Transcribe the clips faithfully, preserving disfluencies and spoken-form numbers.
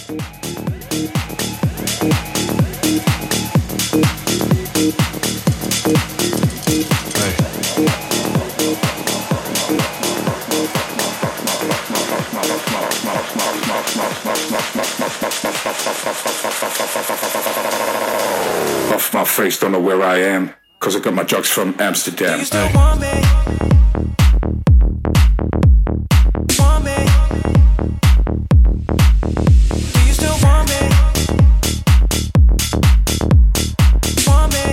Off my face, don't know where I am, cause I got my drugs from Amsterdam. Do you still want me? Want me? Do you still want me? Want me?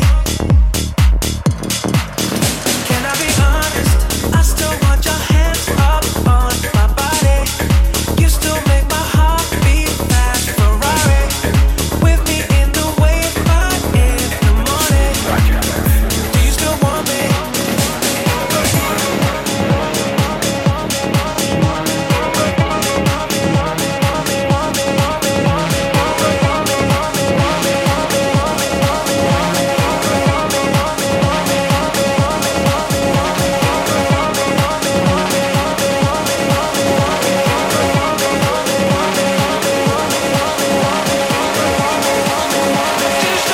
Can I be honest? I still want your hands up on my body. You still make my heart beat fast. Ferrari with me in the wave, but in the morning. Do you still want me?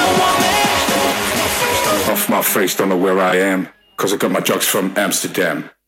Off my face, don't know where I am, cause I got my drugs from Amsterdam.